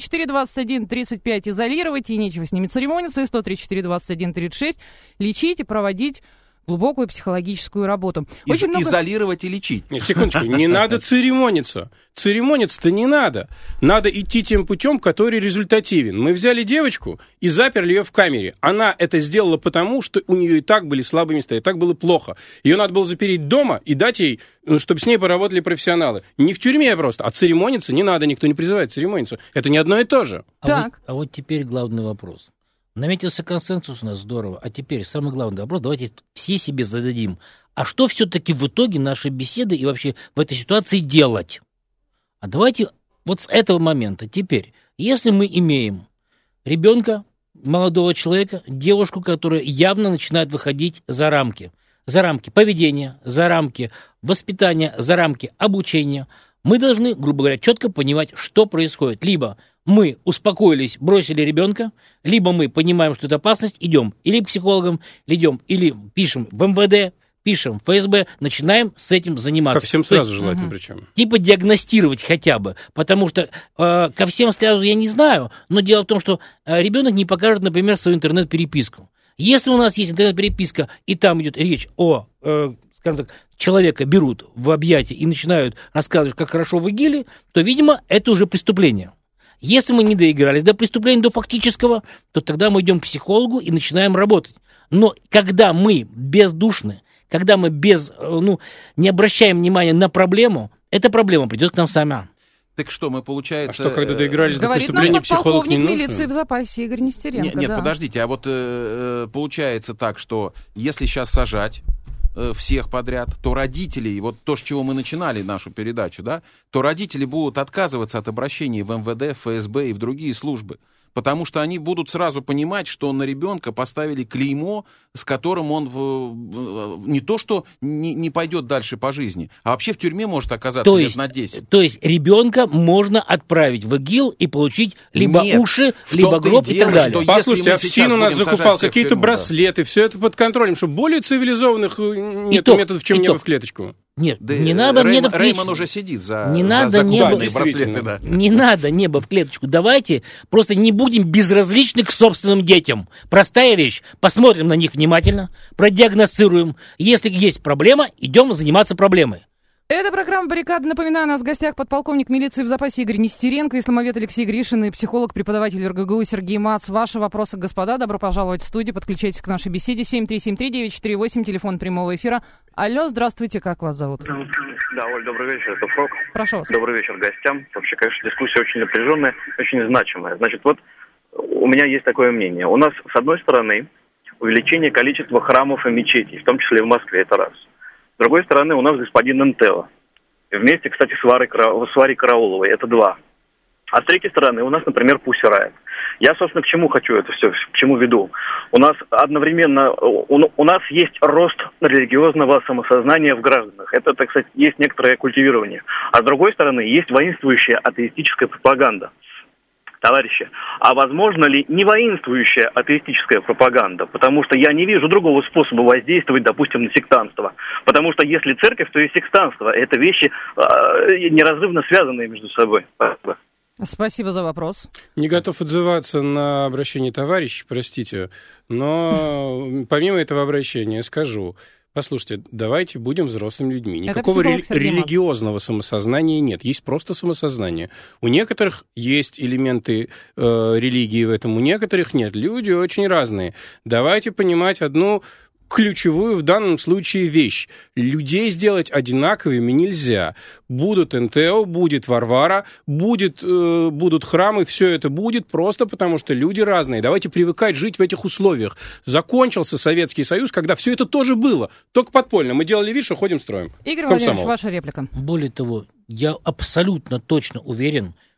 134-21-35 изолировать, и нечего с ними церемониться, и 134-21-36 лечить и проводить глубокую психологическую работу. Изолировать и лечить. Нет, секундочку, не надо церемониться. Церемониться-то не надо. Надо идти тем путем, который результативен. Мы взяли девочку и заперли ее в камере. Она это сделала потому, что у нее и так были слабые места, и так было плохо. Ее надо было запереть дома и дать ей, чтобы с ней поработали профессионалы. Не в тюрьме просто, а церемониться не надо, никто не призывает церемониться. Это не одно и то же. А вот теперь главный вопрос. Наметился консенсус у нас, здорово. А теперь самый главный вопрос, давайте все себе зададим. А что все-таки в итоге нашей беседы и вообще в этой ситуации делать? А давайте вот с этого момента теперь, если мы имеем ребенка, молодого человека, девушку, которая явно начинает выходить за рамки поведения, за рамки воспитания, за рамки обучения, мы должны, грубо говоря, четко понимать, что происходит. Либо мы успокоились, бросили ребенка, либо мы понимаем, что это опасность, идем или к психологам, идем, или пишем в МВД, пишем в ФСБ, начинаем с этим заниматься. Ко всем сразу желательно причем. Типа диагностировать хотя бы, потому что ко всем сразу я не знаю, но дело в том, что ребенок не покажет, например, свою интернет-переписку. Если у нас есть интернет-переписка, и там идет речь о, скажем так, человека берут в объятия и начинают рассказывать, как хорошо в ИГИЛе, то, видимо, это уже преступление. Если мы не доигрались до преступления, до фактического, то тогда мы идем к психологу и начинаем работать. Но когда мы бездушны, когда мы не обращаем внимания на проблему, эта проблема придет к нам сама. Так что, мы, получается... А что, когда доигрались до преступления, психолог не нужен? Говорит наш подполковник милиции в запасе Игорь Нестеренко. Нет, подождите, а вот получается так, что если сейчас сажать всех подряд, то родители, вот то, с чего мы начинали нашу передачу, да, то родители будут отказываться от обращения в МВД, ФСБ и в другие службы, потому что они будут сразу понимать, что на ребенка поставили клеймо, с которым он не то что не пойдет дальше по жизни, а вообще в тюрьме может оказаться лет на 10. То есть ребенка можно отправить в ИГИЛ и получить либо уши, либо гроб и так далее. Послушайте, ФСИН у нас закупал какие-то браслеты, все это под контролем, чтобы более цивилизованных нет методов, чем небо в клеточку. Нет, не надо небо в клеточку. Реймон уже сидит за браслеты, да. Не надо небо в клеточку. Давайте просто не будем безразличны к собственным детям. Простая вещь. Посмотрим на них внимательно, продиагностируем. Если есть проблема, идем заниматься проблемой. Это программа «Баррикады». Напоминаю, у нас в гостях подполковник милиции в запасе Игорь Нестеренко, исламовед Алексей Гришин и психолог, преподаватель РГГУ Сергей Мац. Ваши вопросы, господа, добро пожаловать в студию. Подключайтесь к нашей беседе. 7373948, телефон прямого эфира. Алло, здравствуйте, как вас зовут? Да, Оль, добрый вечер, это Фрок. Прошу вас. Добрый вечер гостям. Вообще, конечно, дискуссия очень напряженная, очень значимая. Значит, вот у меня есть такое мнение. У нас, с одной стороны, увеличение количества храмов и мечетей, в том числе и в Москве, это раз. С другой стороны, у нас господин Нтелло. Вместе, кстати, с Варей Карауловой. Это два. А с третьей стороны, у нас, например, Pussy Riot. Я, собственно, к чему хочу это все, к чему веду. У нас одновременно, у нас есть рост религиозного самосознания в гражданах. Это, так сказать, есть некоторое культивирование. А с другой стороны, есть воинствующая атеистическая пропаганда. Товарищи, а возможно ли не воинствующая атеистическая пропаганда? Потому что я не вижу другого способа воздействовать, допустим, на сектантство. Потому что если церковь, то и сектантство. Это вещи неразрывно связанные между собой. Спасибо за вопрос. Не готов отзываться на обращение товарища, простите, но помимо этого обращения скажу. Послушайте, давайте будем взрослыми людьми. Никакого религиозного самосознания нет. Есть просто самосознание. У некоторых есть элементы религии в этом, у некоторых нет. Люди очень разные. Давайте понимать одну ключевую в данном случае вещь. Людей сделать одинаковыми нельзя. Будут НТО, будет Варвара, будут храмы, все это будет просто потому, что люди разные. Давайте привыкать жить в этих условиях. Закончился Советский Союз, когда все это тоже было, только подпольно. Мы делали вид, что ходим строим. Игорь Валерьевич, ваша реплика. Более того, я абсолютно точно уверен,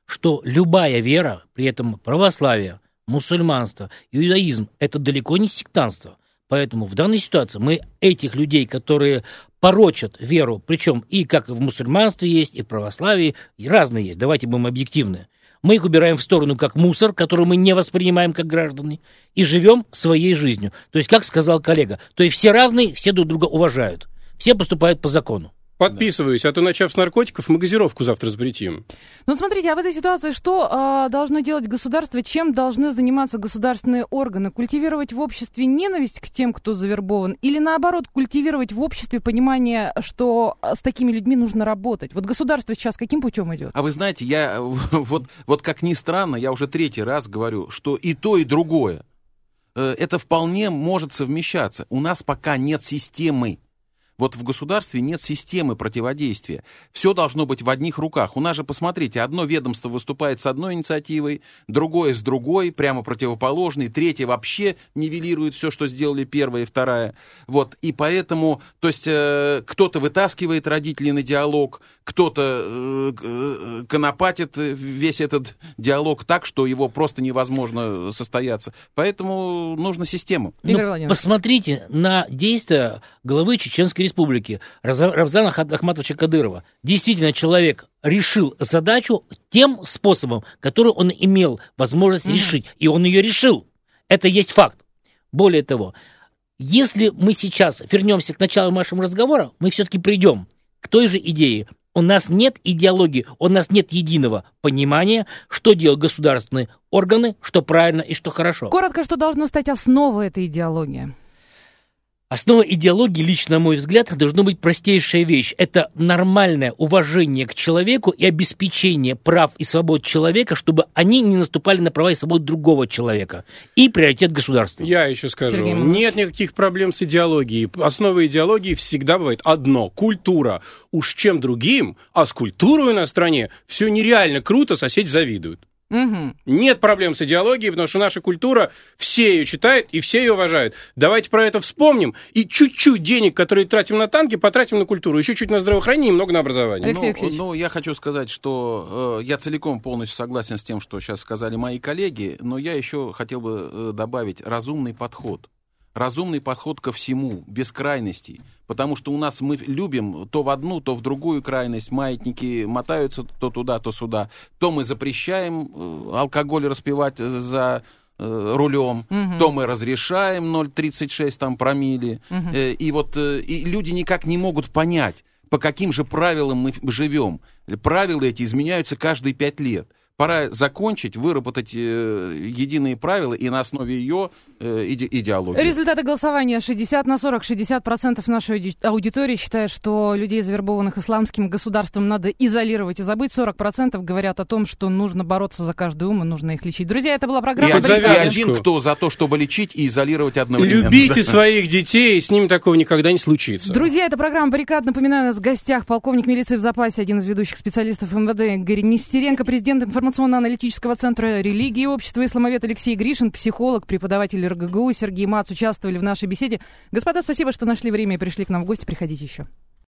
что любая вера, при этом православие, мусульманство, иудаизм, это далеко не сектантство. Поэтому в данной ситуации мы этих людей, которые порочат веру, причем и как и в мусульманстве есть, и в православии, и разные есть, давайте будем объективны. Мы их убираем в сторону как мусор, который мы не воспринимаем как граждане, и живем своей жизнью. То есть, как сказал коллега, то есть все разные, все друг друга уважают, все поступают по закону. Подписываюсь, а то, начав с наркотиков, мы газировку завтра запретим. Ну, смотрите, а в этой ситуации что должно делать государство? Чем должны заниматься государственные органы? Культивировать в обществе ненависть к тем, кто завербован? Или, наоборот, культивировать в обществе понимание, что с такими людьми нужно работать? Вот государство сейчас каким путем идет? А вы знаете, я вот как ни странно, я уже 3-й раз говорю, что и то, и другое. Это вполне может совмещаться. У нас пока нет системы. Вот в государстве нет системы противодействия. Все должно быть в одних руках. У нас же, посмотрите, одно ведомство выступает с одной инициативой, другое с другой, прямо противоположной, третье вообще нивелирует все, что сделали первая и вторая. Вот, и поэтому, то есть, кто-то вытаскивает родителей на диалог, кто-то конопатит весь этот диалог так, что его просто невозможно состояться. Поэтому нужна система. Посмотрите на действия главы Чеченской Республики Рамзана Ахматовича Кадырова. Действительно, человек решил задачу тем способом, который он имел возможность решить. И он ее решил. Это есть факт. Более того, если мы сейчас вернемся к началу нашего разговора, мы все-таки придем к той же идее. У нас нет идеологии, у нас нет единого понимания, что делают государственные органы, что правильно и что хорошо. Коротко, что должно стать основой этой идеологии? Основа идеологии, лично, на мой взгляд, должна быть простейшая вещь. Это нормальное уважение к человеку и обеспечение прав и свобод человека, чтобы они не наступали на права и свободы другого человека. И приоритет государства. Я еще скажу, нет никаких проблем с идеологией. Основой идеологии всегда бывает одно – культура. Уж чем другим, а с культурой на стране все нереально круто, соседи завидуют. Угу. Нет проблем с идеологией, потому что наша культура, все ее читают и все ее уважают. Давайте про это вспомним и чуть-чуть денег, которые тратим на танки, потратим на культуру, еще чуть на здравоохранение и много на образование. Ну, я хочу сказать, что я целиком полностью согласен с тем, что сейчас сказали мои коллеги, но я еще хотел бы добавить разумный подход. Разумный подход ко всему, без крайностей. Потому что у нас мы любим то в одну, то в другую крайность. Маятники мотаются то туда, то сюда. То мы запрещаем алкоголь распивать за рулем, то мы разрешаем 0,36 там промилле. И вот и люди никак не могут понять, по каким же правилам мы живем. Правила эти изменяются каждые 5 лет. Пора закончить, выработать единые правила и на основе ее идеологии. Результаты голосования 60/40. 60% нашей аудитории считают, что людей, завербованных исламским государством, надо изолировать и забыть. 40% говорят о том, что нужно бороться за каждый ум и нужно их лечить. Друзья, это была программа «Баррикады». И один, кто за то, чтобы лечить и изолировать одновременно. Любите своих детей, с ними такого никогда не случится. Друзья, это программа «Баррикад». Напоминаю, у нас в гостях полковник милиции в запасе, один из ведущих специалистов МВД Игорь Нестеренко, президент информационно-аналитического центра религии и общества «Исламовед» Алексей Гришин, психолог, преподаватель РГГУ Сергей Мац участвовали в нашей беседе. Господа, спасибо, что нашли время и пришли к нам в гости. Приходите еще.